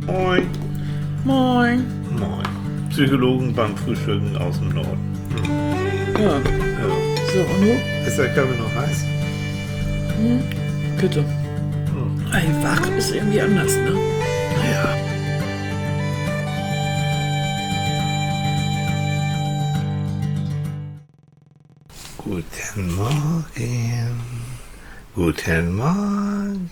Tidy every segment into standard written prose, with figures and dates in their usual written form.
Moin. Moin. Moin. Psychologen beim Frühstücken aus dem Norden. Ja. Ja. So, und du? Ist der Kaffee noch heiß? Bitte. Ey, wach ist irgendwie anders, ne? Ja. Guten Morgen. Guten Morgen.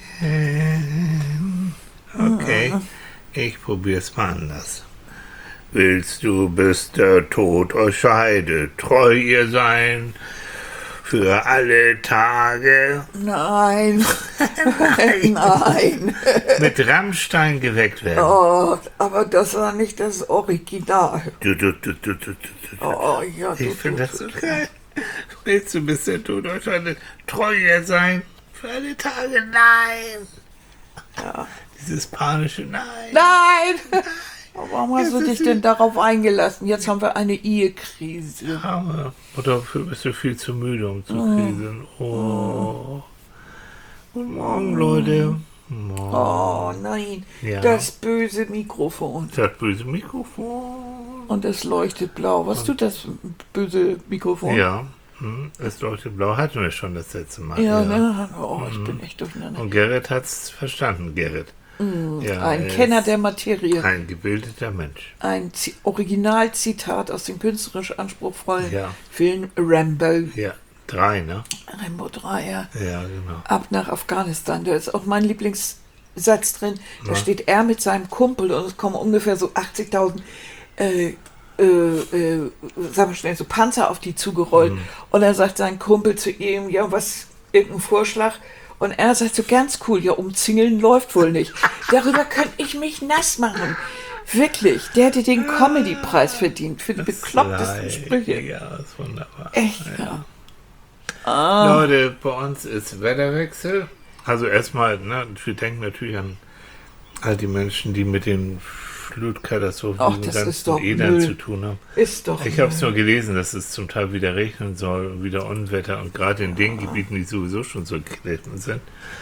Okay, ich probier's mal anders. Willst du, bis der Tod euch scheidet, treu ihr sein für alle Tage? Nein. Nein. Mit Rammstein geweckt werden. Oh, aber das war nicht das Original. Du. Oh, ja, Ich finde das so geil. Willst du, bis der Tod euch scheidet, treu ihr sein für alle Tage? Nein. Ja. Dieses panische Nein. Nein! Warum hast du Jetzt dich ist denn darauf eingelassen? Jetzt haben wir eine Ehekrise. Aber dafür bist du viel zu müde, um zu kriseln. Oh. Guten Morgen, Leute. Morgen. Oh nein, Ja. das böse Mikrofon. Das böse Mikrofon. Und es leuchtet blau. Was tut das böse Mikrofon? Ja, es leuchtet blau. Hatten wir schon das letzte Mal. Ja, ne? Oh, ich bin echt durcheinander. Und Gerrit hat's verstanden, Gerrit. Ja, Ein er Kenner ist der Materie. ein gebildeter Mensch. Ein Originalzitat aus dem künstlerisch anspruchsvollen Ja. Film Rambo. Ja, 3, ne? Rambo 3, ja. Ja, genau. Ab nach Afghanistan. Da ist auch mein Lieblingssatz drin. Da steht er mit seinem Kumpel und es kommen ungefähr so 80.000 sagen wir schnell, so Panzer auf die zugerollt. Und dann sagt sein Kumpel zu ihm, ja, was, irgendein Vorschlag? Und er sagt so ganz cool, ja, umzingeln läuft wohl nicht. Darüber könnte ich mich nass machen. Wirklich, der hätte den Comedy-Preis verdient für die beklopptesten Sprüche. Ja, ist wunderbar. Echt, ja. Leute, bei uns ist Wetterwechsel. Also erstmal, ne, wir denken natürlich an all die Menschen, die mit den Flutkatastrophen, Ach, diesen das ganzen ist doch Elend Müll. zu tun haben. Ist doch. Ich habe es nur gelesen, dass es zum Teil wieder regnen soll und wieder Unwetter und gerade in den Gebieten, die sowieso schon so geklebt sind.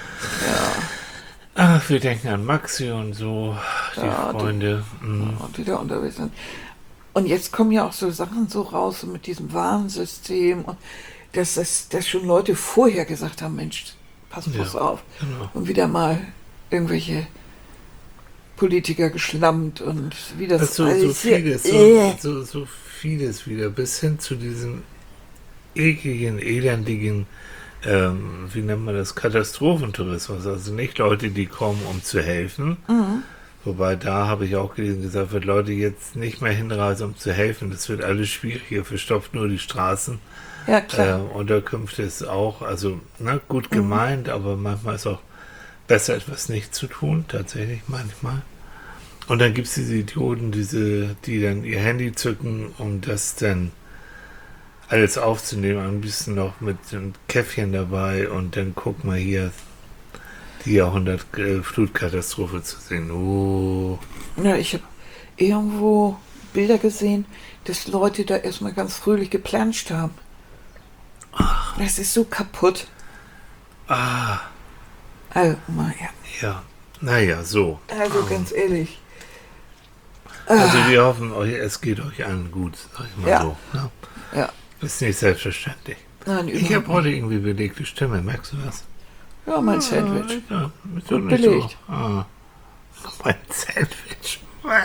Ach, wir denken an Maxi und so, die Freunde. Und die da unterwegs sind. Und jetzt kommen ja auch so Sachen so raus mit diesem Warnsystem und dass schon Leute vorher gesagt haben, Mensch, pass auf. Genau. Und wieder mal irgendwelche Politiker geschlammt und wie das Das so alles hier- vieles, so vieles wieder, bis hin zu diesem ekligen, elendigen, wie nennt man das, Katastrophentourismus. Also nicht Leute, die kommen, um zu helfen. Wobei da habe ich auch gelesen, gesagt wird, Leute jetzt nicht mehr hinreisen, um zu helfen. Das wird alles schwieriger, verstopft nur die Straßen. Ja, klar. Unterkünfte ist auch, also gut gemeint, aber manchmal ist auch besser, etwas nicht zu tun, tatsächlich manchmal. Und dann gibt es diese Idioten, die dann ihr Handy zücken, um das dann alles aufzunehmen, ein bisschen noch mit einem Käffchen dabei und dann guck mal hier die Jahrhundert-Flutkatastrophe zu sehen. Oh. Ja, ich habe irgendwo Bilder gesehen, dass Leute da erstmal ganz fröhlich geplanscht haben. Das ist so kaputt. Also, naja. Ja, naja, so. Also ganz ehrlich. Also wir hoffen, es geht euch allen gut, sag ich mal Ja. so. Ne? Ja. Ist nicht selbstverständlich. Nein, Ich habe überhaupt heute irgendwie belegte Stimme, merkst du das? nicht. Ja, mein Sandwich. Ja, ist doch Gut nicht belegt. So. Mein Sandwich.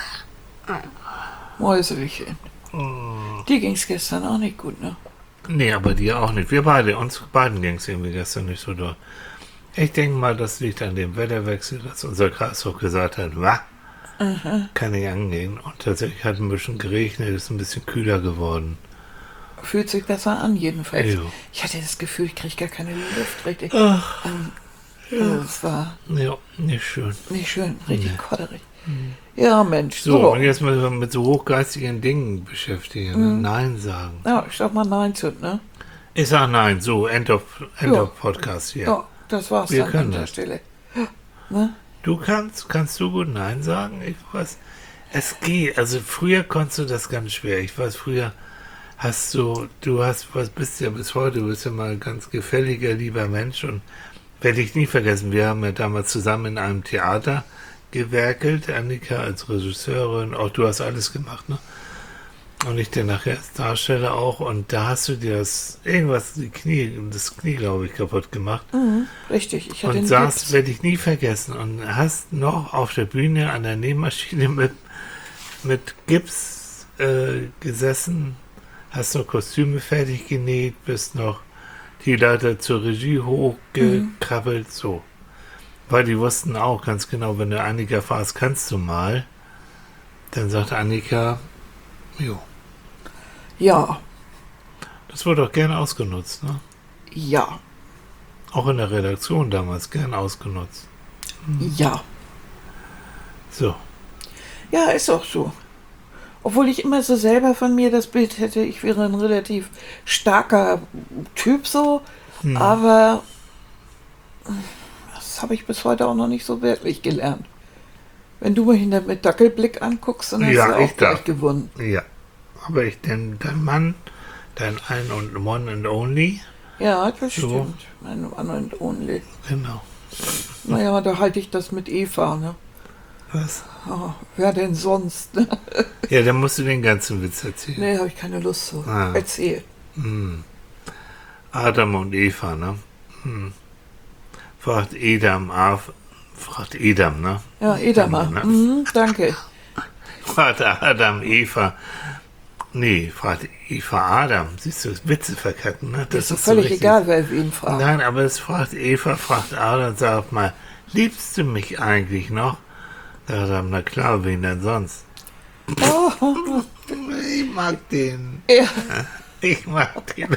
Mäuselchen. Die ging's gestern auch nicht gut, ne? Nee, aber dir auch nicht. Uns beiden ging es irgendwie gestern nicht so doll. Ich denke mal, das liegt an dem Wetterwechsel, dass unser Kreishof gesagt hat, kann nicht angehen. Und tatsächlich hat ein bisschen geregnet, ist ein bisschen kühler geworden. Fühlt sich besser an, jedenfalls. Jo. Ich hatte das Gefühl, ich kriege gar keine Luft richtig. Ach, Also, es war ja, nicht schön. nicht schön, richtig kodderig. Ja, Mensch. So, und jetzt müssen wir mit so hochgeistigen Dingen beschäftigen. Nein sagen. Ja, ich sag mal Nein zu, ne? Ich sag nein, so, End of Podcast hier. Ja, das war's Wir dann können an der das. Stelle. Ne? Du kannst du gut Nein sagen? Ich weiß, es geht. Also früher konntest du das ganz schwer. Ich weiß, früher bist ja bis heute, du bist ja mal ein ganz gefälliger, lieber Mensch und werde ich nie vergessen. Wir haben ja damals zusammen in einem Theater gewerkelt, Annika als Regisseurin, auch du hast alles gemacht, ne? Und ich dann nachher als Darsteller auch. Und da hast du dir das Knie, glaube ich, kaputt gemacht. Richtig, ich hatte Und den saß, Gips. werde ich nie vergessen. Und hast noch auf der Bühne an der Nähmaschine mit Gips gesessen, hast noch Kostüme fertig genäht, bist noch die Leiter zur Regie hochgekrabbelt, so. Weil die wussten auch ganz genau, wenn du Annika fragst, kannst du mal? Dann sagt Annika, jo. Ja, Das wurde auch gern ausgenutzt, ne? ja, Auch in der Redaktion damals gern ausgenutzt. ja. So. Ja, ist auch so. Obwohl ich immer so selber von mir das Bild hätte, ich wäre ein relativ starker Typ so, aber das habe ich bis heute auch noch nicht so wirklich gelernt. Wenn du mich mit Dackelblick anguckst, dann hast Ja, du auch ich darf. gleich gewonnen. Ja. Aber dein Mann, dein Ein und One and Only, Ja, das So. stimmt. Mein One and Only. genau. Naja, da halte ich das mit Eva, ne? Was? Oh, wer denn sonst? Ne? Ja, dann musst du den ganzen Witz erzählen. Nee, habe ich keine Lust zu. Ah. Erzähl. Adam und Eva, ne? Fragt Edam, ne? Ja, Edamer. Ne? Danke. Fragt Adam, Eva. Nee, fragt Eva Adam. Siehst du, Witze verkacken, ne? Das ist doch so völlig richtig. egal, wer wen fragt. Nein, aber es fragt Eva, fragt Adam, sag mal, liebst du mich eigentlich noch? Sagt Adam, na klar, wen denn sonst? Oh, Ich mag den. ja. Ich mag den.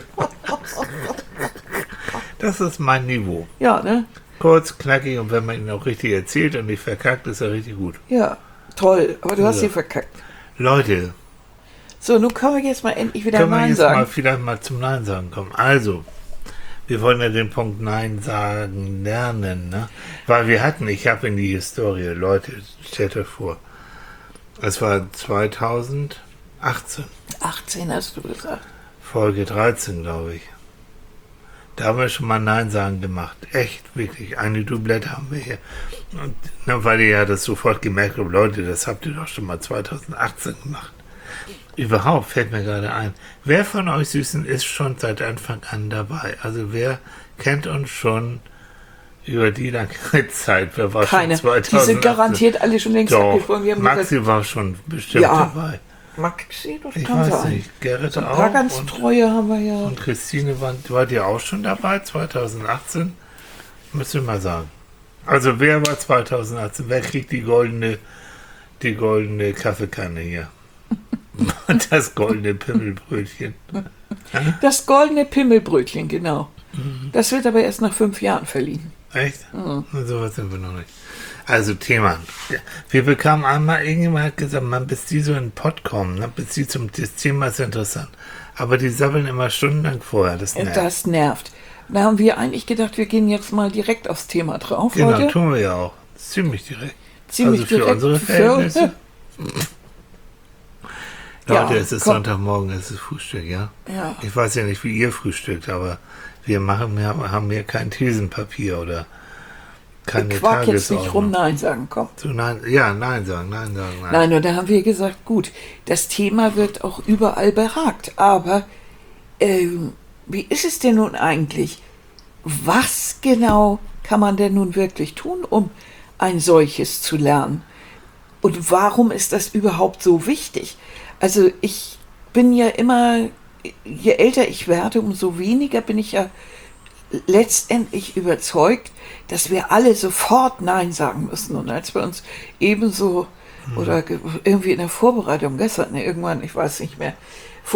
Das ist mein Niveau. Ja, ne? Kurz, knackig und wenn man ihn auch richtig erzählt und nicht verkackt, ist er richtig gut. Ja, toll. Aber du hast Ja. sie verkackt. Leute, So, nun können wir jetzt mal endlich wieder können wir Nein jetzt sagen. mal vielleicht mal zum Nein sagen kommen. Also, wir wollen ja den Punkt Nein sagen lernen, ne? Weil ich habe in die Historie, Leute, stellt euch vor, es war 2018, 18 hast du gesagt. Folge 13, glaube ich. Da haben wir schon mal Nein sagen gemacht. Echt, wirklich. Eine Doublette haben wir hier. Und weil ihr ja das sofort gemerkt habt, Leute, das habt ihr doch schon mal 2018 gemacht. Überhaupt fällt mir gerade ein. Wer von euch Süßen ist schon seit Anfang an dabei? Also wer kennt uns schon über die lange Zeit? Wer war Keine. schon 2018? Die sind garantiert alle schon längst Doch, abgesprungen. Wir haben Maxi war schon bestimmt Ja. dabei. Maxi, das Ich kann weiß sein. nicht. Gerrit So ein auch. paar ganz und treue haben wir ja. und Christine, wart ihr auch schon dabei, 2018? Müsst ihr mal sagen. Also wer war 2018? Wer kriegt die goldene Kaffeekanne hier? Und das goldene Pimmelbrötchen. Das goldene Pimmelbrötchen, genau. Mhm. Das wird aber erst nach 5 Jahren verliehen. Echt? So was sind wir noch nicht. Also Thema. Ja. Wir bekamen einmal, irgendjemand hat gesagt, man, bis die so in den Pott kommen, ne, bis die das Thema ist interessant. Aber die sabbeln immer stundenlang vorher. Das nervt. Das nervt. Da haben wir eigentlich gedacht, wir gehen jetzt mal direkt aufs Thema drauf Genau, heute. tun wir ja auch. Ziemlich direkt. Ziemlich also für direkt. unsere Verhältnisse. Ja, Leute, es ist komm. Sonntagmorgen, es ist Frühstück, ja? Ja. Ich weiß ja nicht, wie ihr frühstückt, aber haben hier kein Thesenpapier oder keine Quark jetzt nicht rum Tagesordnung. Nein sagen, komm. So, nein sagen. Nein, und da haben wir gesagt, gut, das Thema wird auch überall beragt. Aber wie ist es denn nun eigentlich? Was genau kann man denn nun wirklich tun, um ein solches zu lernen? Und warum ist das überhaupt so wichtig? Also ich bin ja immer, je älter ich werde, umso weniger bin ich ja letztendlich überzeugt, dass wir alle sofort Nein sagen müssen. Und als wir uns ebenso oder irgendwie in der Vorbereitung gestern, irgendwann, ich weiß nicht mehr,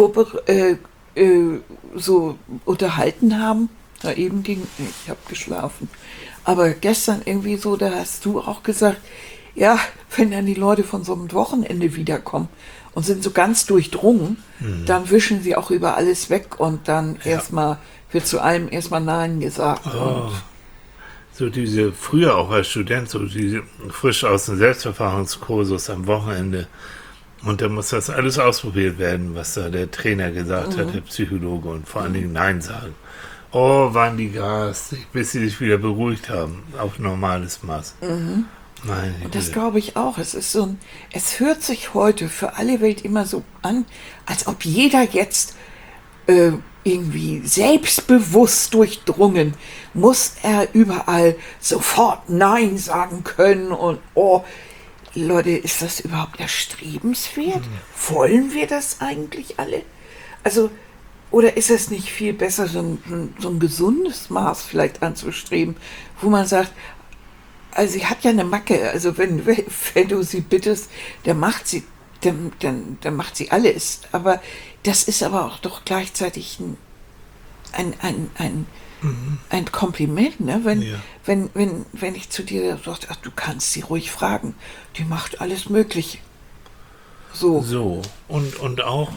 so unterhalten haben, da eben ich habe geschlafen, aber gestern irgendwie so, da hast du auch gesagt, ja, wenn dann die Leute von so einem Wochenende wiederkommen und sind so ganz durchdrungen, dann wischen sie auch über alles weg und dann wird zu allem erstmal Nein gesagt. Oh. So diese, früher auch als Student, so diese frisch aus dem Selbstverfahrenskursus am Wochenende. Und da muss das alles ausprobiert werden, was da der Trainer gesagt hat, der Psychologe, und vor allen Dingen Nein sagen. Oh, waren die garstig, bis sie sich wieder beruhigt haben, auf normales Maß. Meine Und das Güte. glaube ich auch. Es hört sich heute für alle Welt immer so an, als ob jeder jetzt irgendwie selbstbewusst durchdrungen, muss er überall sofort Nein sagen können und oh, Leute, ist das überhaupt erstrebenswert? Wollen wir das eigentlich alle? Also, oder ist es nicht viel besser, so ein gesundes Maß vielleicht anzustreben, wo man sagt, also sie hat ja eine Macke, also wenn du sie bittest, dann macht sie, dann macht sie alles. Aber das ist aber auch doch gleichzeitig ein Kompliment, ne? Ja. Wenn ich zu dir sage, ach, du kannst sie ruhig fragen, die macht alles Mögliche. So. So, und auch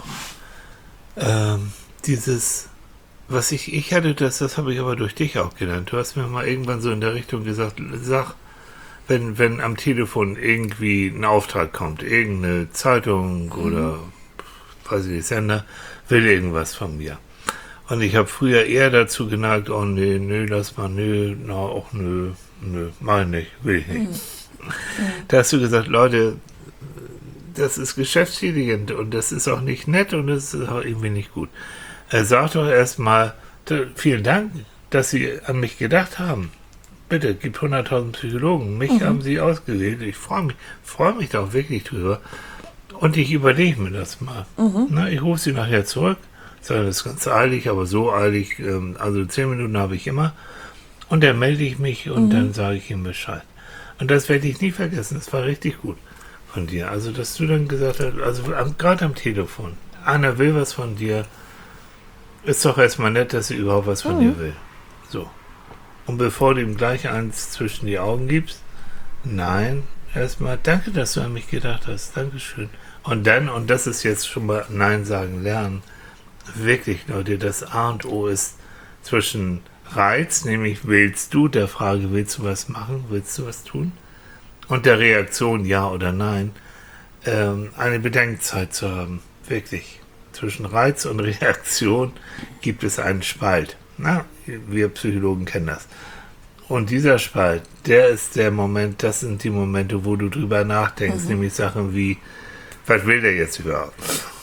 dieses, was ich hatte, das habe ich aber durch dich auch gelernt. Du hast mir mal irgendwann so in der Richtung gesagt, sag, wenn am Telefon irgendwie ein Auftrag kommt, irgendeine Zeitung oder, weiß ich nicht, Sender, will irgendwas von mir. Und ich habe früher eher dazu geneigt, oh nee, lass mal, nö, mach ich nicht, will ich nicht. Da hast du gesagt, Leute, das ist geschäftsschädigend und das ist auch nicht nett und das ist auch irgendwie nicht gut. Sag doch erstmal, vielen Dank, dass Sie an mich gedacht haben. Bitte, gibt 100.000 Psychologen. Mich haben Sie ausgewählt. Ich freue mich da auch wirklich drüber. Und ich überlege mir das mal. Na, ich rufe Sie nachher zurück. Sage, das ist ganz eilig, aber so eilig. Also 10 Minuten habe ich immer. Und dann melde ich mich und dann sage ich ihm Bescheid. Und das werde ich nie vergessen. Das war richtig gut von dir. Also, dass du dann gesagt hast, also gerade am Telefon, einer will was von dir, ist doch erstmal nett, dass sie überhaupt was von dir will. So. Und bevor du ihm gleich eins zwischen die Augen gibst, nein, erstmal danke, dass du an mich gedacht hast. Dankeschön. Und dann, und das ist jetzt schon mal Nein sagen lernen, wirklich, Leute, das A und O ist zwischen Reiz, nämlich willst du, der Frage, willst du was machen, willst du was tun? Und der Reaktion, ja oder nein, eine Bedenkzeit zu haben. Wirklich. Zwischen Reiz und Reaktion gibt es einen Spalt. Na, wir Psychologen kennen das. Und dieser Spalt, der ist der Moment, das sind die Momente, wo du drüber nachdenkst, nämlich Sachen wie, was will der jetzt überhaupt?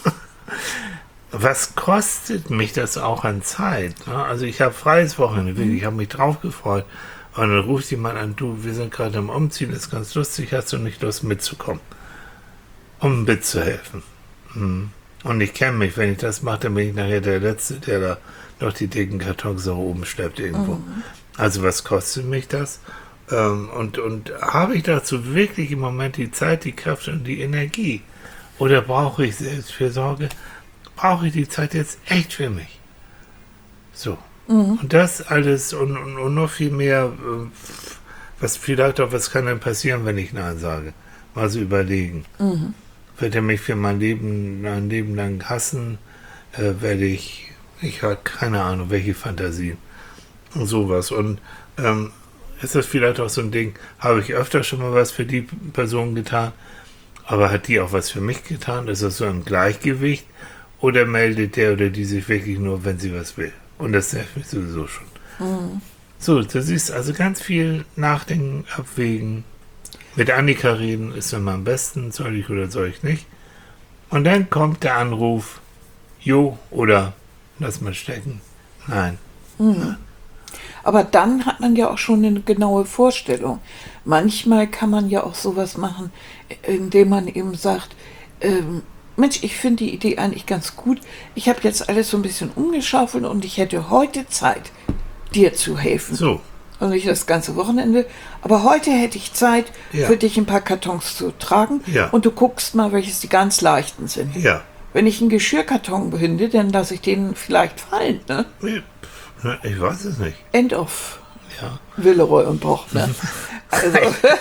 Was kostet mich das auch an Zeit? Ne? Also ich habe freies Wochenende, wirklich, ich habe mich drauf gefreut. Und dann ruft jemand an, du, wir sind gerade am Umziehen, ist ganz lustig, hast du nicht Lust mitzukommen? Um mitzuhelfen. Und ich kenne mich, wenn ich das mache, dann bin ich nachher der Letzte, der da noch die dicken Kartons nach oben schleppt irgendwo. Also was kostet mich das? Und habe ich dazu wirklich im Moment die Zeit, die Kraft und die Energie? Oder brauche ich Selbstfürsorge? Brauche ich die Zeit jetzt echt für mich? So. Und das alles und noch viel mehr, was vielleicht auch, was kann denn passieren, wenn ich Nein sage? Mal so überlegen. Wird er mich für mein Leben lang hassen? Werde ich habe keine Ahnung, welche Fantasien und sowas. Und ist das vielleicht auch so ein Ding, habe ich öfter schon mal was für die Person getan, aber hat die auch was für mich getan? Ist das so ein Gleichgewicht? Oder meldet der oder die sich wirklich nur, wenn sie was will? Und das nervt mich sowieso schon. So, du siehst also ganz viel nachdenken, abwägen. Mit Annika reden ist immer am besten, soll ich oder soll ich nicht. Und dann kommt der Anruf, jo oder lass mal stecken. Nein. Aber dann hat man ja auch schon eine genaue Vorstellung. Manchmal kann man ja auch sowas machen, indem man eben sagt, Mensch, ich finde die Idee eigentlich ganz gut. Ich habe jetzt alles so ein bisschen umgeschaufelt und ich hätte heute Zeit, dir zu helfen. So. Also nicht das ganze Wochenende, aber heute hätte ich Zeit, für dich ein paar Kartons zu tragen. Ja. Und du guckst mal, welches die ganz leichten sind. Ja. Wenn ich einen Geschirrkarton finde, dann lasse ich den vielleicht fallen. Ne? Ich weiß es nicht. End of Ja. Willeroy und Boch. Ne? Also,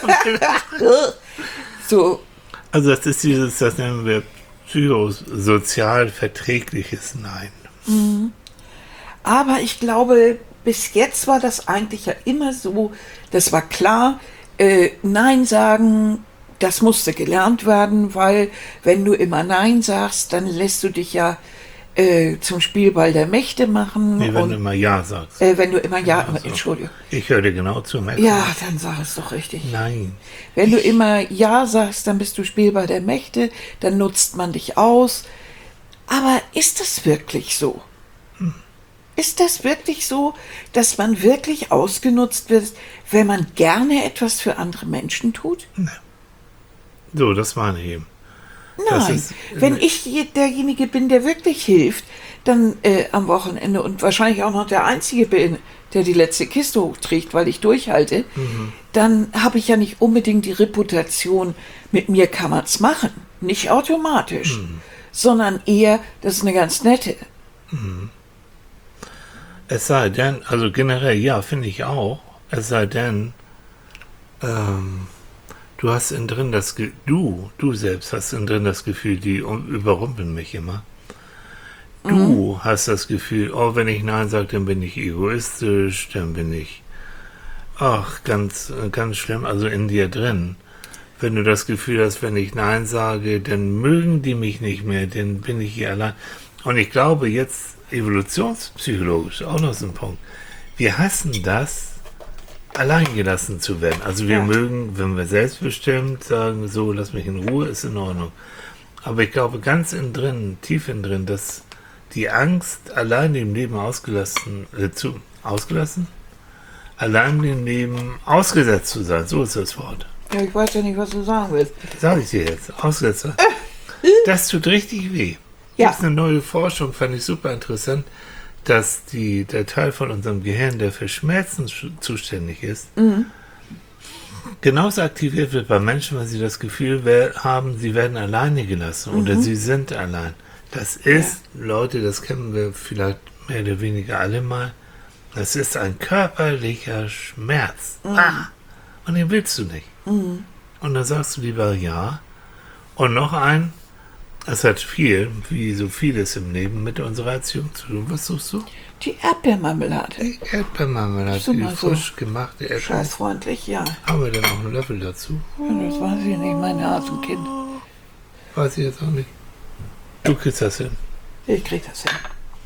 so. Also das ist dieses, das nennen wir psychosozial verträgliches Nein. Aber ich glaube, bis jetzt war das eigentlich ja immer so, das war klar, Nein sagen, das musste gelernt werden, weil wenn du immer Nein sagst, dann lässt du dich ja zum Spielball der Mächte machen. Nee, wenn du immer Ja sagst. Wenn du immer Ja, Also, Entschuldigung. Ich höre dir genau zu, Max. Ja, dann sag es doch richtig. Nein. Wenn du immer Ja sagst, dann bist du Spielball der Mächte, dann nutzt man dich aus. Aber ist das wirklich so? Ist das wirklich so, dass man wirklich ausgenutzt wird, wenn man gerne etwas für andere Menschen tut? So, das meine ich eben. Das Nein, ist- wenn ich derjenige bin, der wirklich hilft, dann am Wochenende und wahrscheinlich auch noch der Einzige bin, der die letzte Kiste hochträgt, weil ich durchhalte, dann habe ich ja nicht unbedingt die Reputation, mit mir kann man es machen. Nicht automatisch, sondern eher, das ist eine ganz nette. Es sei denn, also generell, ja, finde ich auch. Es sei denn, du hast innen drin du selbst hast innen drin das Gefühl, die überrumpeln mich immer. Du hast das Gefühl, oh, wenn ich Nein sage, dann bin ich egoistisch, dann bin ich, ach, ganz, ganz schlimm, also in dir drin. Wenn du das Gefühl hast, wenn ich Nein sage, dann mögen die mich nicht mehr, dann bin ich hier allein. Und ich glaube jetzt, evolutionspsychologisch auch noch so ein Punkt. Wir hassen das, allein gelassen zu werden. Also wir Ja. mögen, wenn wir selbstbestimmt sagen, so, lass mich in Ruhe, ist in Ordnung. Aber ich glaube ganz innen drin, tief innen drin, dass die Angst, allein im Leben ausgelassen, allein im Leben ausgesetzt zu sein, so ist das Wort. Ja, ich weiß ja nicht, was du sagen willst. Sag ich dir jetzt, ausgesetzt. Das tut richtig weh. Ja. Das ist eine neue Forschung, fand ich super interessant, dass der Teil von unserem Gehirn, der für Schmerzen zuständig ist, genauso aktiviert wird bei Menschen, wenn sie das Gefühl haben, sie werden alleine gelassen oder sie sind allein. Das ist, Leute, das kennen wir vielleicht mehr oder weniger alle mal, das ist ein körperlicher Schmerz. Und den willst du nicht. Und dann sagst du lieber ja. Und noch ein, es hat viel, wie so vieles im Leben, mit unserer Erziehung zu tun. Was suchst du? Die Erdbeermarmelade. Die Erdbeermarmelade, So die mal so frisch gemachte Erdbeer. Scheißfreundlich, ja. Haben wir dann auch einen Löffel dazu? Ja, das weiß ich nicht, mein Hasenkind. Weiß ich jetzt auch nicht. Du kriegst das hin. Ich krieg das hin.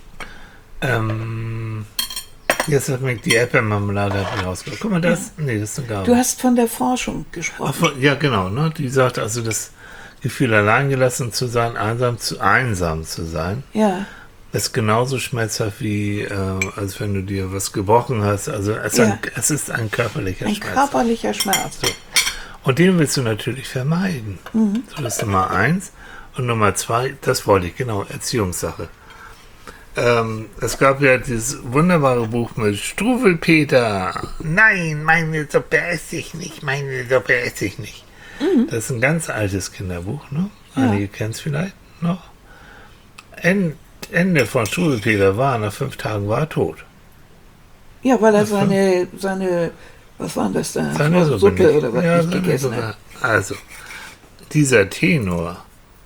Jetzt hat mich die Erdbeermarmelade hat mich rausgebracht. Guck mal, das, nee, das ist eine Gabe. Du hast von der Forschung gesprochen. Ja, genau, ne? Die sagt also, das Gefühl, alleingelassen zu sein, einsam zu sein, Ja, ist genauso schmerzhaft wie, als wenn du dir was gebrochen hast. Also es ist ein körperlicher ein Schmerz. körperlicher Schmerz. Und den willst du natürlich vermeiden. So, das ist Nummer 1. Und Nummer 2, das wollte ich, genau, Erziehungssache. Es gab ja dieses wunderbare Buch mit Struwwelpeter. Nein, meine Suppe esse ich nicht, meine Suppe esse ich nicht. Das ist ein ganz altes Kinderbuch, ne? Einige kennen es vielleicht noch. Ende von Struwwelpeter war, nach 5 Tagen war er tot. Ja, weil er seine, was war das da? Seine Suppe nicht. oder was Ja, nicht seine gegessen Suppe. hat. Also, dieser Tenor,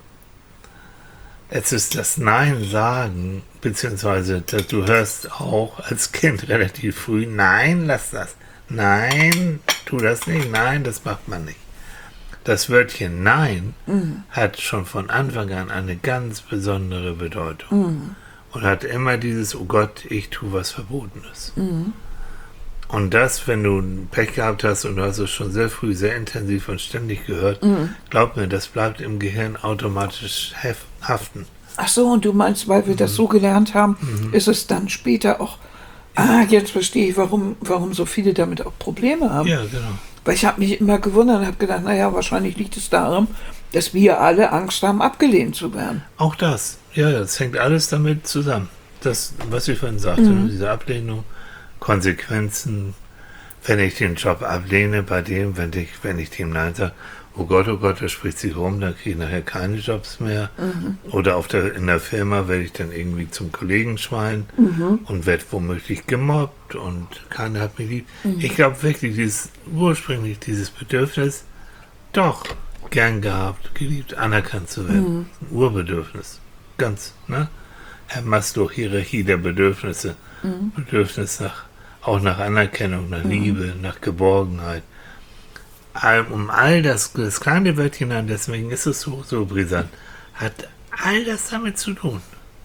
es ist das Nein sagen, beziehungsweise du hörst auch als Kind relativ früh, nein, lass das, nein, tu das nicht, nein, das macht man nicht. Das Wörtchen Nein hat schon von Anfang an eine ganz besondere Bedeutung und hat immer dieses, oh Gott, ich tue was Verbotenes. Und das, wenn du Pech gehabt hast und du hast es schon sehr früh, sehr intensiv und ständig gehört, glaub mir, das bleibt im Gehirn automatisch haften. Ach so, und du meinst, weil wir das so gelernt haben, ist es dann später auch, jetzt verstehe ich, warum so viele damit auch Probleme haben. Ja, genau. Weil ich habe mich immer gewundert und habe gedacht, naja, wahrscheinlich liegt es daran, dass wir alle Angst haben, abgelehnt zu werden. Auch das, ja, das hängt alles damit zusammen. Das, was ich vorhin sagte, diese Ablehnung, Konsequenzen, wenn ich den Job ablehne, bei dem, wenn ich dem Nein sage, oh Gott, das spricht sich rum, dann kriege ich nachher keine Jobs mehr. Oder in der Firma werde ich dann irgendwie zum Kollegenschwein und werde womöglich gemobbt und keiner hat mich lieb. Ich glaube wirklich, ursprünglich dieses Bedürfnis, doch gern gehabt, geliebt, anerkannt zu werden. Ein Urbedürfnis. Ganz, ne? Herr Maslow, Hierarchie der Bedürfnisse. Bedürfnis auch nach Anerkennung, nach Liebe, nach Geborgenheit. Um all das kleine Wörtchen an, deswegen ist es so brisant, hat all das damit zu tun.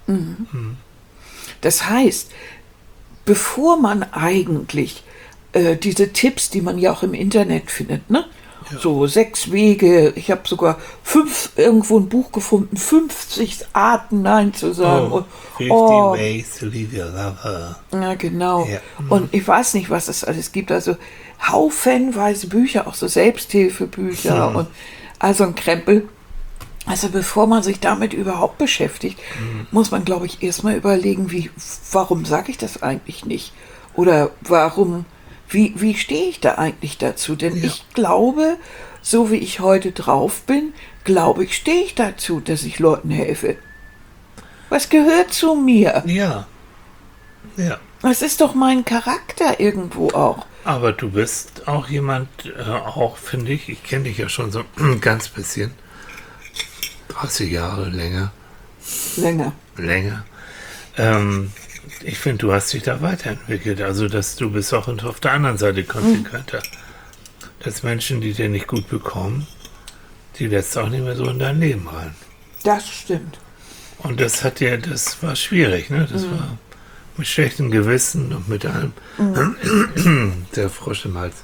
Das heißt, bevor man eigentlich diese Tipps, die man ja auch im Internet findet, ne? Ja. So 6 Wege, ich habe sogar irgendwo ein Buch gefunden, 50 Arten Nein zu sagen. Oh, 50 ways to leave your lover. Ja, genau. Ja. Und ich weiß nicht, was es alles gibt. Also haufenweise Bücher, auch so Selbsthilfebücher und also ein Krempel. Also bevor man sich damit überhaupt beschäftigt, muss man, glaube ich, erstmal überlegen, warum sage ich das eigentlich nicht? Oder wie stehe ich da eigentlich dazu? Denn ich glaube, so wie ich heute drauf bin, stehe ich dazu, dass ich Leuten helfe. Was gehört zu mir? Ja. Ja. Das ist doch mein Charakter irgendwo auch. Aber du bist auch jemand, finde ich kenne dich ja schon so ein ganz bisschen. 30 Jahre länger. Länger. Ich finde, du hast dich da weiterentwickelt. Also, dass du bist auch auf der anderen Seite konsequenter. Dass Menschen, die dir nicht gut bekommen, die lässt auch nicht mehr so in dein Leben rein. Das stimmt. Und das war schwierig, ne? Das war mit schlechtem Gewissen und mit einem der Frosch im Hals.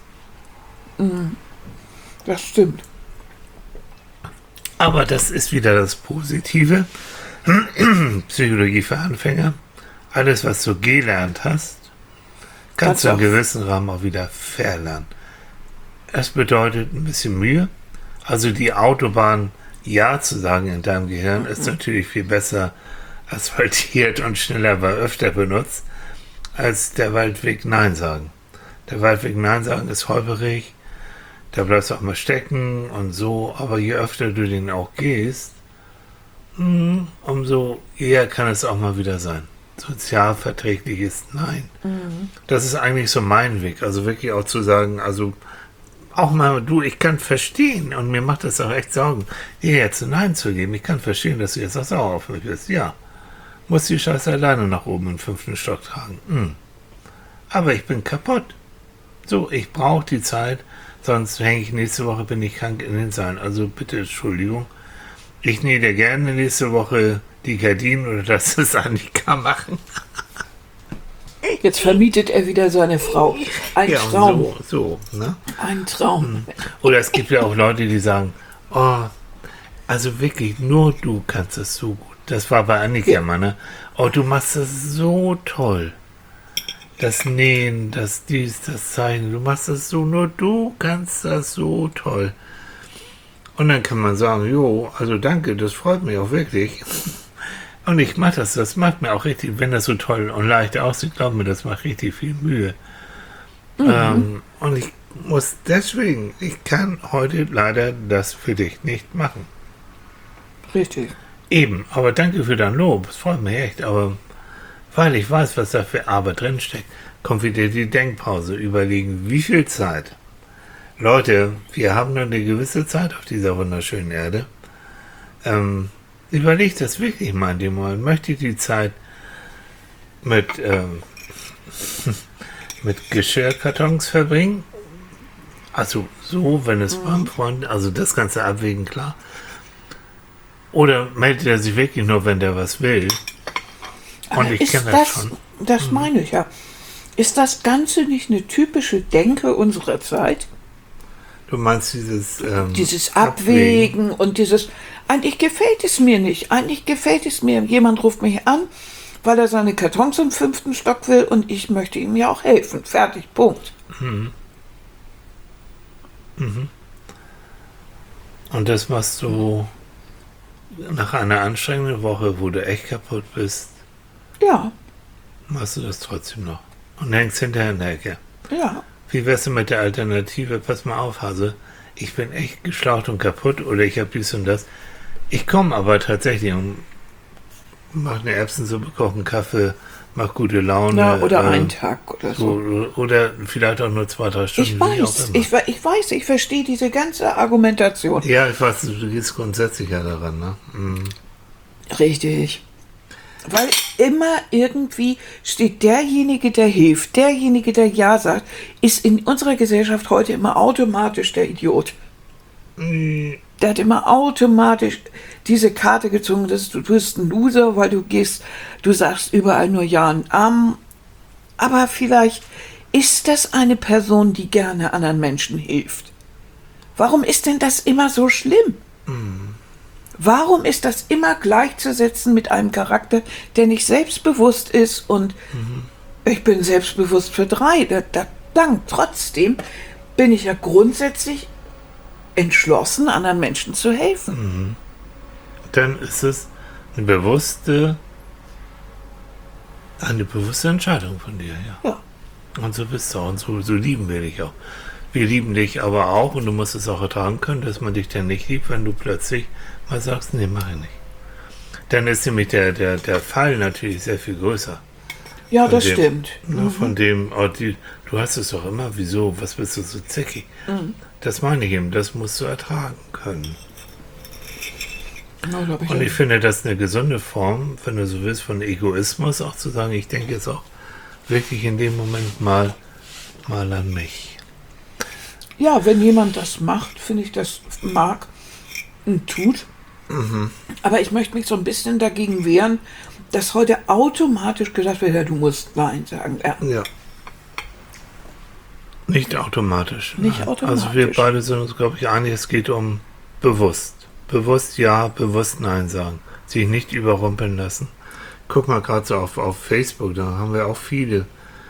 Das stimmt. Aber das ist wieder das Positive. Psychologie für Anfänger. Alles, was du gelernt hast, kannst du in gewissen Rahmen auch wieder verlernen. Das bedeutet ein bisschen Mühe. Also die Autobahn Ja zu sagen in deinem Gehirn ist natürlich viel besser asphaltiert und schneller, weil öfter benutzt, als der Waldweg Nein sagen. Der Waldweg Nein sagen ist holperig, da bleibst du auch mal stecken und so, aber je öfter du den auch gehst, umso eher kann es auch mal wieder sein. Sozialverträgliches Nein. Das ist eigentlich so mein Weg. Also wirklich auch zu sagen, also auch mal, ich kann verstehen und mir macht das auch echt Sorgen, dir jetzt ein Nein zu geben. Ich kann verstehen, dass du jetzt auch sauer auf mich bist. Ja, muss die Scheiße alleine nach oben im 5. Stock tragen. Aber ich bin kaputt. So, ich brauche die Zeit, sonst hänge ich nächste Woche, bin ich krank in den Seilen. Also bitte, Entschuldigung. Ich nähe dir gerne nächste Woche die Gardinen oder dass es Annika machen. Jetzt vermietet er wieder seine Frau. Ein Traum. So, ne? Ein Traum. Oder es gibt ja auch Leute, die sagen, oh, also wirklich, nur du kannst das so gut. Das war bei Annika mal, ne? Oh, du machst das so toll. Das Nähen, das Zeichnen, du machst das so, nur du kannst das so toll. Und dann kann man sagen, jo, also danke, das freut mich auch wirklich. Und ich mache das macht mir auch richtig, wenn das so toll und leicht aussieht, glaub mir, das macht richtig viel Mühe. Und ich muss deswegen, ich kann heute leider das für dich nicht machen. Richtig. Eben, aber danke für dein Lob, es freut mich echt, aber weil ich weiß, was da für Arbeit drinsteckt, kommt wieder die Denkpause, überlegen, wie viel Zeit. Leute, wir haben nur eine gewisse Zeit auf dieser wunderschönen Erde. Überlegt das wirklich mal in dem Moment. Möchte ich die Zeit mit Geschirrkartons verbringen? Also so, wenn es beim Freund, also das Ganze abwägen, klar. Oder meldet er sich wirklich nur, wenn der was will? Und ich kenne das schon. Das meine ich ja. Ist das Ganze nicht eine typische Denke unserer Zeit? Du meinst dieses Abwägen und dieses, eigentlich gefällt es mir nicht, eigentlich gefällt es mir. Jemand ruft mich an, weil er seine Kartons im 5. Stock will und ich möchte ihm ja auch helfen. Fertig, Punkt. Und das machst du nach einer anstrengenden Woche, wo du echt kaputt bist. Ja. Machst du das trotzdem noch. Und hängst hinterher in der Ecke. Ja. Wie wär's denn mit der Alternative? Pass mal auf, Hase. Ich bin echt geschlaucht und kaputt oder ich habe dies und das. Ich komme aber tatsächlich und mache eine Erbsensuppe, koche einen Kaffee, mache gute Laune. Ja, oder einen Tag oder so. Oder vielleicht auch nur 2-3 Stunden. Ich weiß, ich verstehe diese ganze Argumentation. Ja, ich weiß, du gehst grundsätzlicher daran, ne? Richtig. Weil immer irgendwie steht derjenige, der hilft, derjenige, der Ja sagt, ist in unserer Gesellschaft heute immer automatisch der Idiot. der hat immer automatisch diese Karte gezogen, dass du bist ein Loser, weil du sagst überall nur Ja und aber vielleicht ist das eine Person, die gerne anderen Menschen hilft. Warum ist denn das immer so schlimm? Warum ist das immer gleichzusetzen mit einem Charakter, der nicht selbstbewusst ist und ich bin selbstbewusst für 3. Trotzdem bin ich ja grundsätzlich entschlossen, anderen Menschen zu helfen. Dann ist es eine bewusste Entscheidung von dir, ja. Ja. Und so bist du auch. Und so lieben wir dich auch. Wir lieben dich aber auch, und du musst es auch ertragen können, dass man dich dann nicht liebt, wenn du plötzlich mal sagst, nee, mach ich nicht. Dann ist nämlich der Fall natürlich sehr viel größer. Ja, das stimmt. Ja, von dem, du hast es doch immer, wieso, was bist du so zickig? Das meine ich eben, das musst du ertragen können. Ja, Und ich finde, das ist eine gesunde Form, wenn du so willst, von Egoismus auch zu sagen, ich denke jetzt auch wirklich in dem Moment mal an mich. Ja, wenn jemand das macht, finde ich, das mag und tut. Aber ich möchte mich so ein bisschen dagegen wehren, dass heute automatisch gesagt wird, ja, du musst Nein sagen. Ja. Nicht automatisch. Nicht Nein. automatisch. Also wir beide sind uns, glaube ich, einig, es geht um bewusst. Bewusst Ja, bewusst Nein sagen. Sich nicht überrumpeln lassen. Guck mal gerade so auf Facebook, da haben wir auch viele.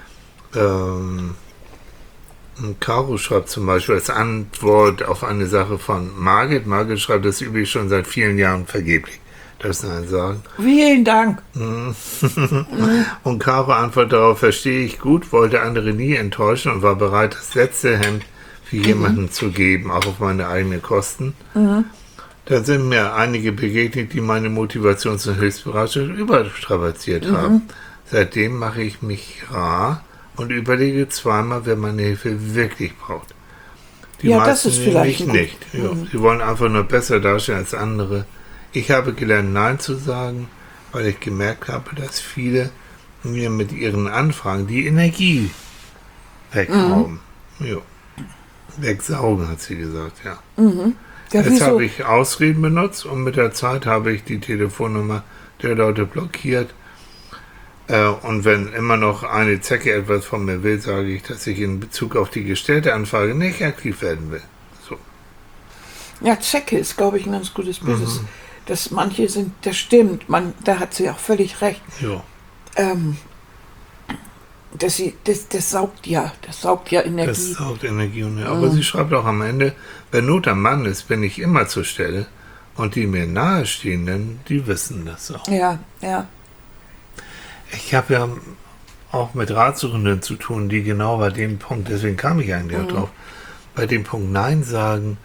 Caro schreibt zum Beispiel als Antwort auf eine Sache von Margit. Margit schreibt, das übe ich schon seit vielen Jahren vergeblich. Das Nein sagen. Vielen Dank. Und Caro antwortet darauf, verstehe ich gut, wollte andere nie enttäuschen und war bereit, das letzte Hemd für jemanden zu geben, auch auf meine eigenen Kosten. Da sind mir einige begegnet, die meine Motivation zur Hilfsbereitschaft überstrapaziert haben. Seitdem mache ich mich rar und überlege zweimal, wer meine Hilfe wirklich braucht. Die Ja, meisten das ist vielleicht nämlich ein nicht. Ja, sie wollen einfach nur besser dastehen als andere. Ich habe gelernt, Nein zu sagen, weil ich gemerkt habe, dass viele mir mit ihren Anfragen die Energie wegrauben. Ja. Wegsaugen, hat sie gesagt, ja. Ja, Jetzt wieso? habe ich Ausreden benutzt und mit der Zeit habe ich die Telefonnummer der Leute blockiert. Und wenn immer noch eine Zecke etwas von mir will, sage ich, dass ich in Bezug auf die gestellte Anfrage nicht aktiv werden will. So. Ja, Zecke ist, glaube ich, ein ganz gutes Business. Dass manche sind, das stimmt, da hat sie auch völlig recht. Ja. Das saugt ja Energie. Das saugt Energie. Aber sie schreibt auch am Ende, wenn Not am Mann ist, bin ich immer zur Stelle. Und die mir nahestehenden, die wissen das auch. Ja. Ich habe ja auch mit Ratsuchenden zu tun, die genau bei dem Punkt, deswegen kam ich eigentlich auch drauf, bei dem Punkt Nein sagen,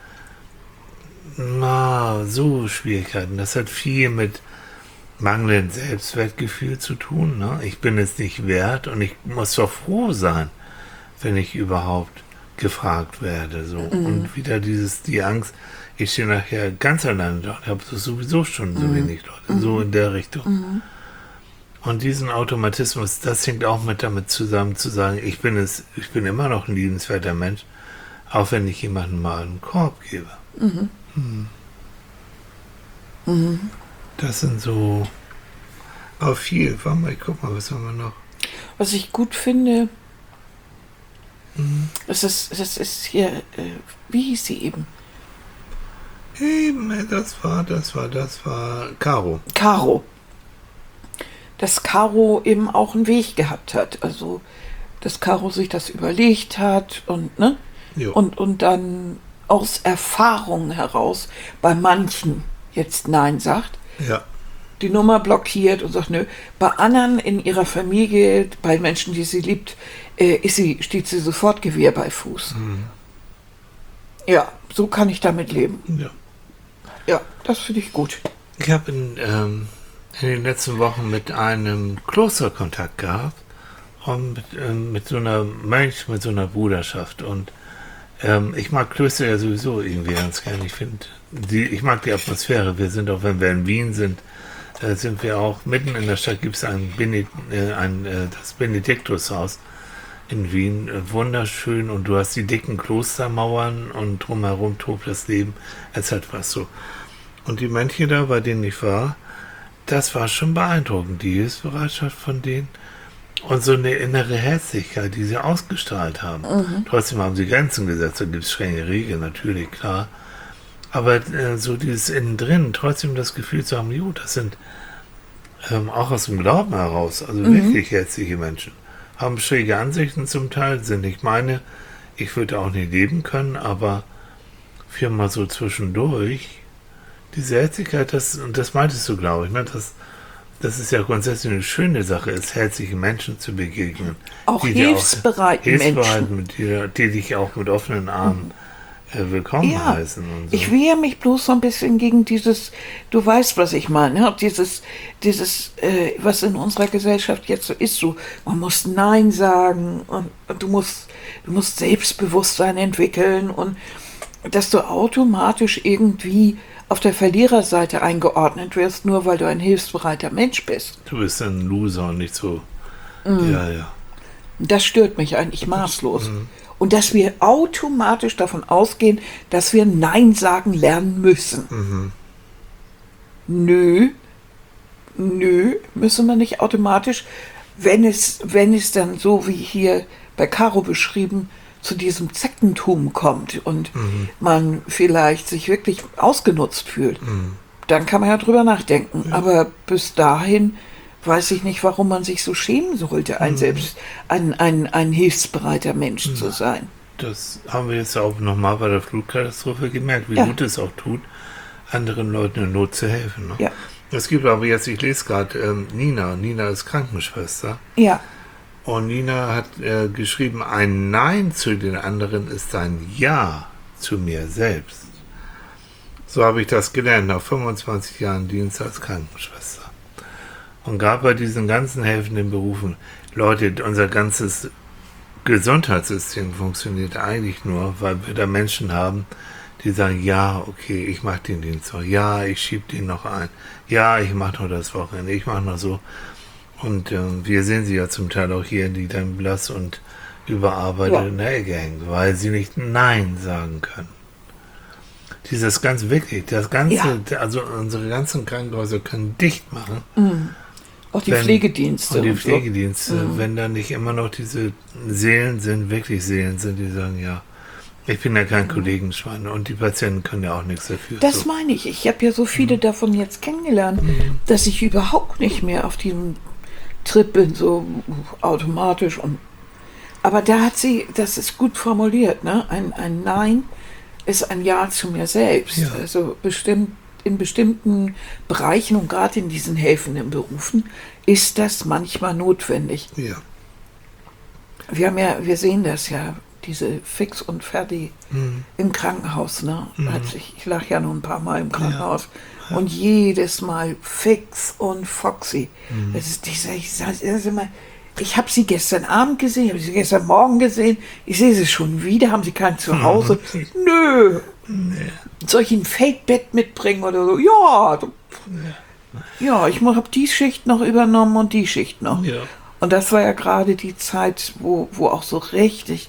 so Schwierigkeiten. Das hat viel mit mangelndem Selbstwertgefühl zu tun. Ne? Ich bin es nicht wert und ich muss doch froh sein, wenn ich überhaupt gefragt werde. So. Und wieder die Angst, ich stehe nachher ganz alleine dort, habe sowieso schon so wenig Leute, so in der Richtung. Und diesen Automatismus, das hängt auch damit zusammen, zu sagen, ich bin immer noch ein liebenswerter Mensch, auch wenn ich jemandem mal einen Korb gebe. Das sind so auch viel. Warte mal, ich guck mal, was haben wir noch? Was ich gut finde, das ist hier, wie hieß sie eben? Eben, das war Caro. Caro. Dass Caro eben auch einen Weg gehabt hat. Also, dass Caro sich das überlegt hat und, ne? Jo. Und dann aus Erfahrung heraus bei manchen jetzt Nein sagt, Ja. die Nummer blockiert und sagt, nö. Bei anderen in ihrer Familie, bei Menschen, die sie liebt, steht sie sofort Gewehr bei Fuß. Ja, so kann ich damit leben. Ja. Ja, das finde ich gut. Ich habe in den letzten Wochen mit einem Kloster Kontakt gehabt und mit so einer Mönch, mit so einer Bruderschaft. Und ich mag Klöster ja sowieso irgendwie ganz gerne. Ich mag die Atmosphäre. Wir sind auch, wenn wir in Wien sind, sind wir auch mitten in der Stadt, gibt es das Benediktushaus. in Wien, wunderschön, und du hast die dicken Klostermauern und drumherum tobt das Leben. Es hat was so. Und die Mönche da, bei denen ich war, das war schon beeindruckend, die Hilfsbereitschaft von denen und so eine innere Herzlichkeit, die sie ausgestrahlt haben. Trotzdem haben sie Grenzen gesetzt, da gibt es strenge Regeln, natürlich, klar. Aber so dieses innen drin, trotzdem das Gefühl zu haben, jo, das sind auch aus dem Glauben heraus, also wirklich herzliche Menschen. Haben schräge Ansichten zum Teil, sind nicht meine. Ich würde auch nicht leben können, aber für mal so zwischendurch, diese Herzlichkeit, und das meintest du, glaube ich, ne, das ist ja grundsätzlich eine schöne Sache, ist herzlichen Menschen zu begegnen. Auch hilfsbereiten hilfsbereit Menschen. mit dir, die dich auch mit offenen Armen willkommen Ja, heißen. Und so. ich wehre mich bloß so ein bisschen gegen dieses, du weißt, was ich meine, ne? Dieses, was in unserer Gesellschaft jetzt so ist, so, man muss Nein sagen und du musst Selbstbewusstsein entwickeln und dass du automatisch irgendwie auf der Verliererseite eingeordnet wirst, nur weil du ein hilfsbereiter Mensch bist. Du bist ein Loser und nicht so. Ja. Das stört mich eigentlich maßlos. Und dass wir automatisch davon ausgehen, dass wir Nein sagen lernen müssen. Nö, müssen wir nicht automatisch, wenn es dann so wie hier bei Caro beschrieben, zu diesem Zeckentum kommt und man vielleicht sich wirklich ausgenutzt fühlt, dann kann man ja drüber nachdenken. Ja. Aber bis dahin weiß ich nicht, warum man sich so schämen sollte, ein hilfsbereiter Mensch zu sein. Das haben wir jetzt auch nochmal bei der Flutkatastrophe gemerkt, wie gut es auch tut, anderen Leuten in Not zu helfen. Ne? Ja. Es gibt aber jetzt, ich lese gerade, Nina ist Krankenschwester. Ja. Und Nina hat geschrieben, ein Nein zu den anderen ist ein Ja zu mir selbst. So habe ich das gelernt nach 25 Jahren Dienst als Krankenschwester. Und gerade bei diesen ganzen helfenden Berufen, Leute, unser ganzes Gesundheitssystem funktioniert eigentlich nur, weil wir da Menschen haben, die sagen, ja, okay, ich mache den Dienst noch, ja, ich schiebe den noch ein, ja, ich mache noch das Wochenende, ich mache noch so. Und wir sehen sie ja zum Teil auch hier, die dann blass und überarbeitet in der Ecke hängen, weil sie nicht Nein sagen können. Dieses ganz wirklich, das Ganze, also unsere ganzen Krankenhäuser können dicht machen. Auch die Pflegedienste. Und die Pflegedienste, wenn da nicht immer noch diese Seelen sind, wirklich Seelen sind, die sagen, ja, ich bin ja kein Kollegenschwein und die Patienten können ja auch nichts dafür. Das meine ich. Ich habe ja so viele davon jetzt kennengelernt, dass ich überhaupt nicht mehr auf diesem Trip bin, so automatisch. Aber da hat sie, das ist gut formuliert, ne? Ein Nein ist ein Ja zu mir selbst. Ja. Also in bestimmten Bereichen und gerade in diesen helfenden Berufen ist das manchmal notwendig. Ja. Wir sehen das ja, diese Fix und Fertig im Krankenhaus. Ne? Ich lag ja noch ein paar Mal im Krankenhaus. Ja. Und jedes Mal Fix und Foxy. Das ist ich habe sie gestern Abend gesehen, ich habe sie gestern Morgen gesehen, ich sehe sie schon wieder, haben sie kein Zuhause? Nö. Nee. Soll ich ein Fake-Bett mitbringen oder so? Ja, ich habe die Schicht noch übernommen und die Schicht noch. Ja. Und das war ja gerade die Zeit, wo auch so richtig,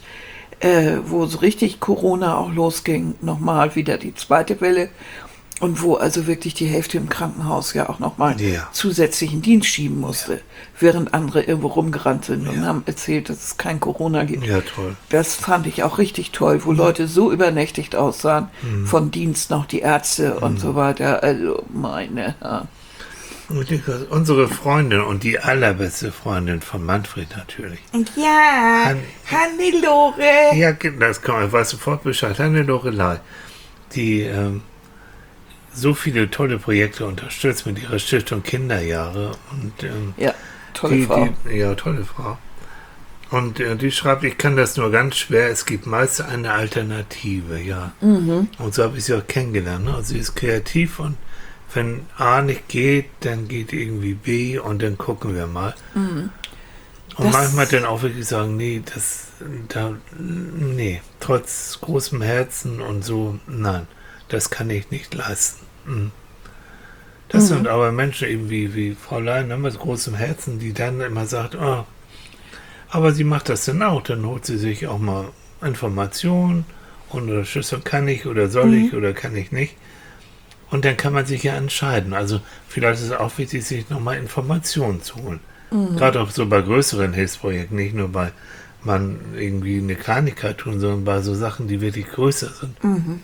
Corona auch losging, nochmal wieder die zweite Welle. Und wo also wirklich die Hälfte im Krankenhaus ja auch nochmal zusätzlichen Dienst schieben musste, während andere irgendwo rumgerannt sind und haben erzählt, dass es kein Corona gibt. Ja, toll. Das fand ich auch richtig toll, wo Leute so übernächtigt aussahen, von Dienst noch die Ärzte und so weiter. Also meine Herren. Unsere Freundin und die allerbeste Freundin von Manfred natürlich. Ja, Hannelore. Ja, das kann man, weiß sofort Bescheid. Hannelore Lai, die so viele tolle Projekte unterstützt mit ihrer Stiftung Kinderjahre. Und, tolle Frau. Tolle Frau. Und die schreibt, ich kann das nur ganz schwer, es gibt meist eine Alternative, ja. Und so habe ich sie auch kennengelernt. Ne? Also sie ist kreativ und wenn A nicht geht, dann geht irgendwie B und dann gucken wir mal. Und manchmal dann auch wirklich sagen, nee, trotz großem Herzen und so, nein. Das kann ich nicht leisten. Das sind aber Menschen eben wie Frau Lein mit großem Herzen, die dann immer sagt, Aber sie macht das dann auch. Dann holt sie sich auch mal Informationen und oder Schlüssel kann ich oder soll ich oder kann ich nicht. Und dann kann man sich ja entscheiden. Also vielleicht ist es auch wichtig, sich nochmal Informationen zu holen. Gerade auch so bei größeren Hilfsprojekten, nicht nur bei man irgendwie eine Kleinigkeit tun, sondern bei so Sachen, die wirklich größer sind.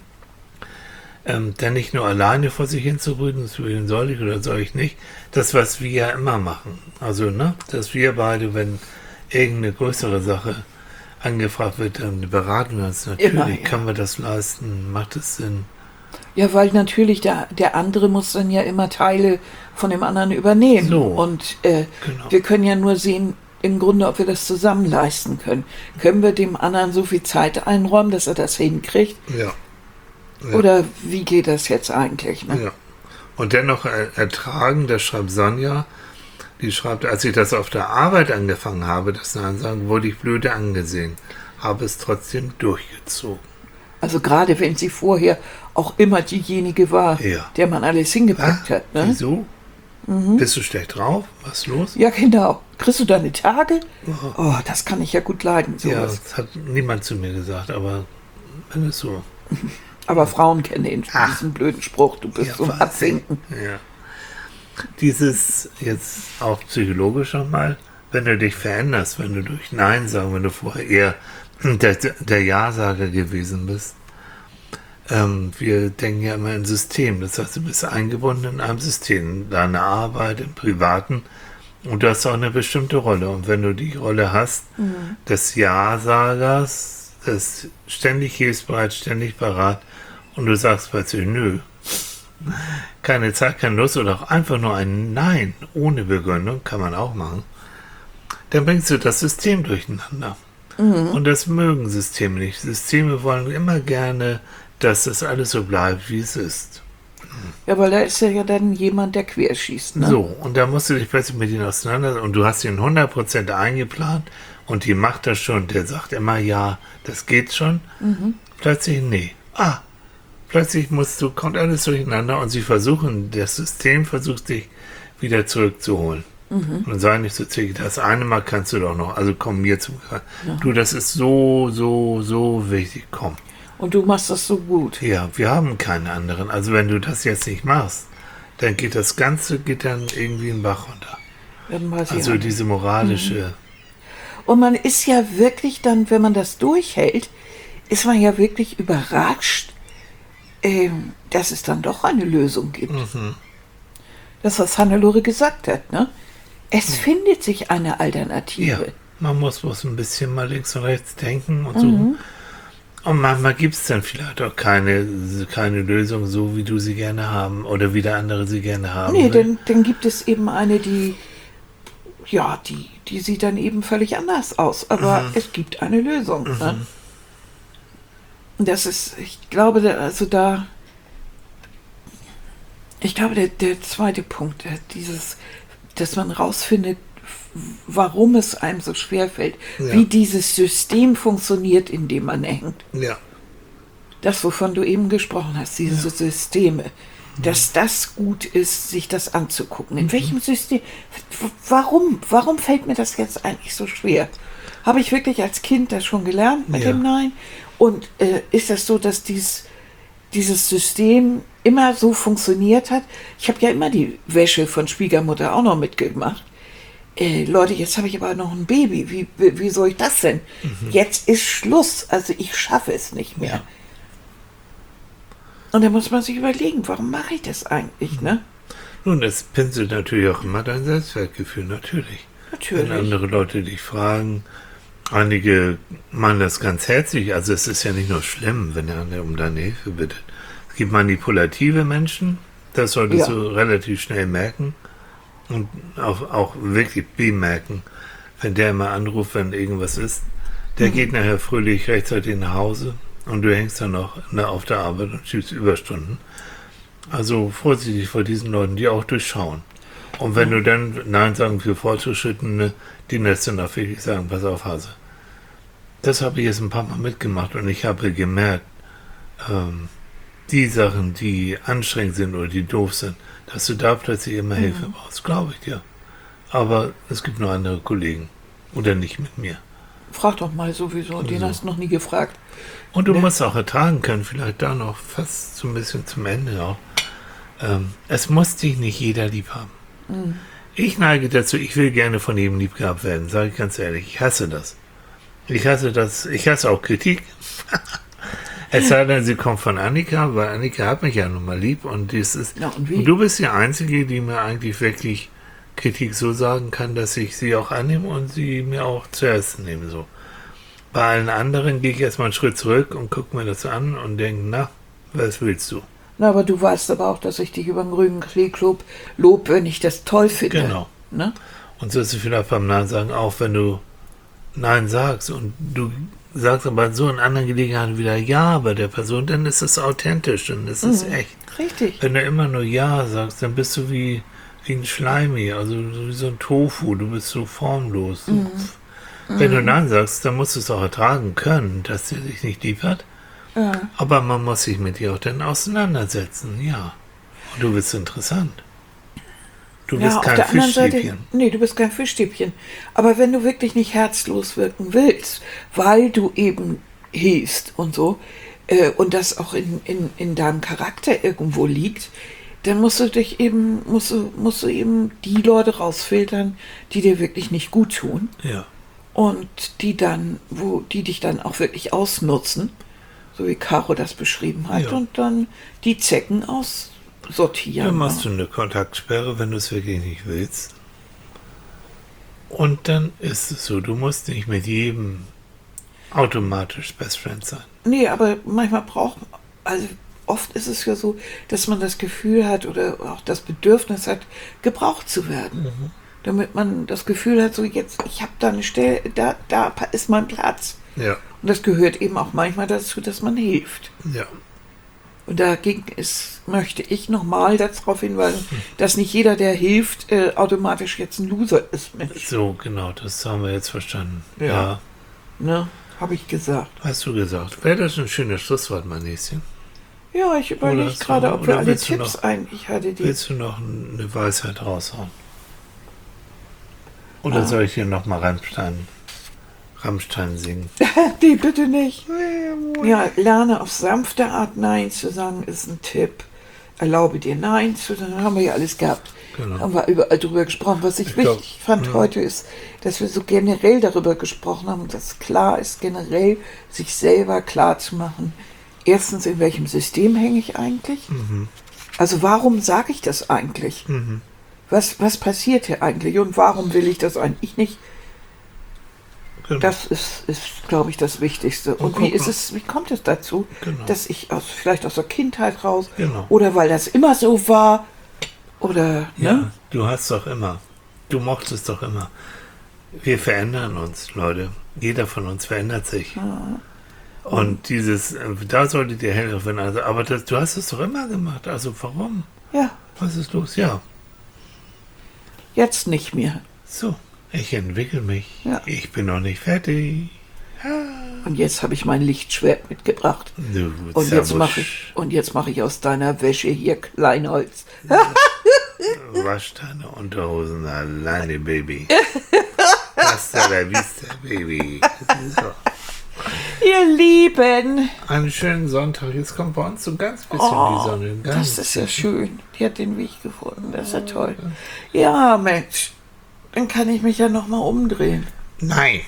Dann nicht nur alleine vor sich hinzubrüten, soll ich oder soll ich nicht. Das, was wir ja immer machen. Also, ne, dass wir beide, wenn irgendeine größere Sache angefragt wird, dann beraten wir uns natürlich. Immer, ja. Können wir das leisten? Macht es Sinn? Ja, weil natürlich der andere muss dann ja immer Teile von dem anderen übernehmen. So, Und genau. wir können ja nur sehen, im Grunde, ob wir das zusammen leisten können. Können wir dem anderen so viel Zeit einräumen, dass er das hinkriegt? Ja. Ja. Oder wie geht das jetzt eigentlich? Ne? Ja. Und dennoch ertragen, das schreibt Sonja, die schreibt, als ich das auf der Arbeit angefangen habe, das Nein sagen, wurde ich blöde angesehen, habe es trotzdem durchgezogen. Also gerade wenn sie vorher auch immer diejenige war, Ja. der man alles hingepackt hat. Ne? Wieso? Bist du schlecht drauf? Was ist los? Ja, genau. Kriegst du deine Tage? Oh, das kann ich ja gut leiden. Ja, Sowas. das hat niemand zu mir gesagt, aber wenn es so. Aber Frauen kennen diesen blöden Spruch, du bist zum Wahnsinn. Abwinken. Ja. Dieses jetzt auch psychologisch nochmal, wenn du dich veränderst, wenn du durch Nein sagen, wenn du vorher eher der Ja-Sager gewesen bist. Wir denken ja immer in System, das heißt, du bist eingebunden in einem System, in deiner Arbeit, im Privaten und du hast auch eine bestimmte Rolle. Und wenn du die Rolle hast, des Ja-Sagers, des ständig hilfsbereit, ständig parat und du sagst plötzlich, nö, keine Zeit, keine Lust oder auch einfach nur ein Nein ohne Begründung, kann man auch machen, dann bringst du das System durcheinander. Und das mögen Systeme nicht. Systeme wollen immer gerne, dass das alles so bleibt, wie es ist. Ja, weil da ist ja dann jemand, der querschießt. Ne? So, und da musst du dich plötzlich mit ihnen auseinandersetzen und du hast ihn 100% eingeplant und die macht das schon. Der sagt immer, ja, das geht schon. Plötzlich, nee. Plötzlich kommt alles durcheinander und das System versucht dich wieder zurückzuholen. Und sei nicht so zickig, das eine Mal kannst du doch noch, also komm mir zum Du, das ist so wichtig, komm. Und du machst das so gut. Ja, wir haben keine anderen. Also wenn du das jetzt nicht machst, dann geht das Ganze dann irgendwie in den Bach runter. Dann weiß ich Also auch. diese moralische... Und man ist ja wirklich dann, wenn man das durchhält, ist man ja wirklich überrascht, dass es dann doch eine Lösung gibt. Das, was Hannelore gesagt hat, ne? Es findet sich eine Ja, Alternative. man muss ein bisschen mal links und rechts denken und so. Und manchmal gibt es dann vielleicht auch keine Lösung so, wie du sie gerne haben oder wie der andere sie gerne haben Nee, will. dann gibt es eben eine, die sieht dann eben völlig anders aus. Aber es gibt eine Lösung. Ne? Und das ist, ich glaube, der zweite Punkt, dass man rausfindet, warum es einem so schwer fällt, Ja. wie dieses System funktioniert, in dem man hängt. Ja, Das, wovon du eben gesprochen hast, diese Systeme, dass das gut ist, sich das anzugucken. In welchem System? Warum fällt mir das jetzt eigentlich so schwer? Habe ich wirklich als Kind das schon gelernt mit Ja. dem Nein? Und ist das so, dass dieses System immer so funktioniert hat? Ich habe ja immer die Wäsche von Schwiegermutter auch noch mitgemacht. Leute, jetzt habe ich aber noch ein Baby. Wie soll ich das denn? Jetzt ist Schluss. Also ich schaffe es nicht mehr. Ja. Und da muss man sich überlegen, warum mache ich das eigentlich, ne? nun, es pinselt natürlich auch immer dein Selbstwertgefühl, natürlich. Natürlich. Wenn andere Leute dich fragen, einige meinen das ganz herzlich, also es ist ja nicht nur schlimm, wenn der andere um deine Hilfe bittet. Es gibt manipulative Menschen, das solltest Ja. du relativ schnell merken und auch wirklich bemerken, wenn der immer anruft, wenn irgendwas ist. Der geht nachher fröhlich rechtzeitig nach Hause und du hängst dann noch auf der Arbeit und schiebst Überstunden. Also vorsichtig vor diesen Leuten, die auch durchschauen. Und wenn du dann Nein sagen für Fortgeschrittene, die lässt dann auch wirklich sagen, pass auf, Hase. Das habe ich jetzt ein paar Mal mitgemacht und ich habe gemerkt, die Sachen, die anstrengend sind oder die doof sind, dass du da plötzlich immer Hilfe brauchst, glaube ich dir. Aber es gibt noch andere Kollegen. Oder nicht mit mir. Frag doch mal sowieso, den hast du noch nie gefragt. Und du musst auch ertragen können, vielleicht da noch fast so ein bisschen zum Ende auch. Es muss dich nicht jeder lieb haben. Ich neige dazu, ich will gerne von jedem lieb gehabt werden, sage ich ganz ehrlich. Ich hasse das. Ich hasse auch Kritik. Es sei denn, sie kommt von Annika, weil Annika hat mich ja nun mal lieb und und du bist die Einzige, die mir eigentlich wirklich Kritik so sagen kann, dass ich sie auch annehme und sie mir auch zuerst nehme. So. Bei allen anderen gehe ich erstmal einen Schritt zurück und gucke mir das an und denke, na, was willst du? Na, aber du weißt aber auch, dass ich dich über den grünen Klee lob, wenn ich das toll finde. Genau. Ne? Und so ist es vielleicht beim Nein sagen, auch wenn du Nein sagst und du sagst aber so in anderen Gelegenheiten wieder Ja bei der Person, dann ist es authentisch und es ist echt. Richtig. Wenn du immer nur Ja sagst, dann bist du wie ein Schleimi, also wie so ein Tofu, du bist so formlos. Wenn du Nein sagst, dann musst du es auch ertragen können, dass der dich nicht lieb hat. Ja. Aber man muss sich mit dir auch dann auseinandersetzen, ja. Und du bist interessant. Du bist kein Fischstäbchen. Nee, du bist kein Fischstäbchen. Aber wenn du wirklich nicht herzlos wirken willst, weil du eben hilfst und so, und das auch in deinem Charakter irgendwo liegt, dann musst du eben die Leute rausfiltern, die dir wirklich nicht gut tun. Ja. Und die dich dann auch wirklich ausnutzen, so wie Caro das beschrieben hat, Ja. und dann die Zecken aussortieren. Dann machst du eine Kontaktsperre, wenn du es wirklich nicht willst. Und dann ist es so, du musst nicht mit jedem automatisch Best Friend sein. Nee, aber manchmal oft ist es ja so, dass man das Gefühl hat oder auch das Bedürfnis hat, gebraucht zu werden. Damit man das Gefühl hat, so jetzt, ich habe da eine Stelle, da ist mein Platz. Ja. Und das gehört eben auch manchmal dazu, dass man hilft. Ja. Und dagegen möchte ich nochmal darauf hinweisen, dass nicht jeder, der hilft, automatisch jetzt ein Loser ist, Mensch. So, genau, das haben wir jetzt verstanden. Ja. Ne, habe ich gesagt. Hast du gesagt. Wäre das ein schönes Schlusswort, mein Näschen? Ja, ich überlege gerade, ob wir alle Tipps eigentlich hatte. Willst du noch eine Weisheit raushauen? Oder soll ich hier nochmal Rammstein singen? Nee, bitte nicht. Ja, lerne auf sanfte Art Nein zu sagen, ist ein Tipp. Erlaube dir Nein zu sagen, dann haben wir ja alles gehabt. Genau. Haben wir überall drüber gesprochen. Was ich wichtig fand heute ist, dass wir so generell darüber gesprochen haben, dass klar ist, generell sich selber klar zu machen. Erstens, in welchem System hänge ich eigentlich? Also warum sage ich das eigentlich? Was passiert hier eigentlich und warum will ich das eigentlich nicht? Genau. Das ist glaube ich, das Wichtigste. Und wie kommt es dazu, dass ich vielleicht aus der Kindheit raus oder weil das immer so war oder, Ja, ne? du hast doch immer. Du mochtest doch immer. Wir verändern uns, Leute. Jeder von uns verändert sich. Und da solltet ihr hellere werden. Also, aber du hast es doch immer gemacht. Also warum? Ja, Was ist los? Ja. jetzt nicht mehr. So, ich entwickle mich. Ja. Ich bin noch nicht fertig. Und jetzt habe ich mein Lichtschwert mitgebracht. Du, Und jetzt mache ich aus deiner Wäsche hier Kleinholz. Wasch deine Unterhosen alleine, Baby. Hasta la vista, Baby. So. Ihr Lieben. Einen schönen Sonntag. Jetzt kommt bei uns so ganz bisschen die Sonne. Das ist ja schön. Die hat den Weg gefunden. Das ist ja toll. Ja, Mensch. Dann kann ich mich ja noch mal umdrehen. Nein.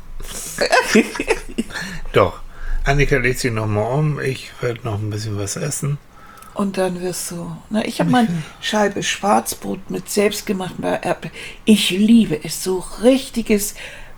Doch. Annika legt sich noch mal um. Ich werde noch ein bisschen was essen. Und dann wirst du... Na, ich habe meine Scheibe Schwarzbrot mit selbstgemachten Erdbeeren. Ich liebe es. So richtiges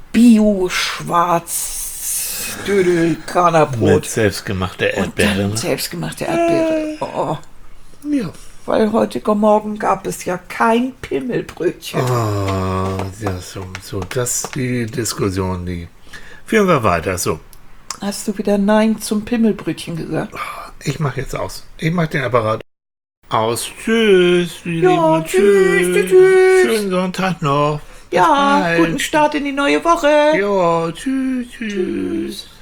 Bio-Schwarz-Dödel-Kranerbrot. Mit selbstgemachter Erdbeere. Und selbstgemachte Erdbeere. Oh. Ja. Weil Morgen gab es ja kein Pimmelbrötchen. Oh, ja, so. Das ist die Diskussion, die führen wir weiter. So. Hast du wieder Nein zum Pimmelbrötchen gesagt? Ich mache jetzt aus. Ich mache den Apparat aus. Tschüss. Ja, Lieben. tschüss. Schönen Sonntag noch. Bis Ja, bald. guten Start in die neue Woche. Ja, tschüss.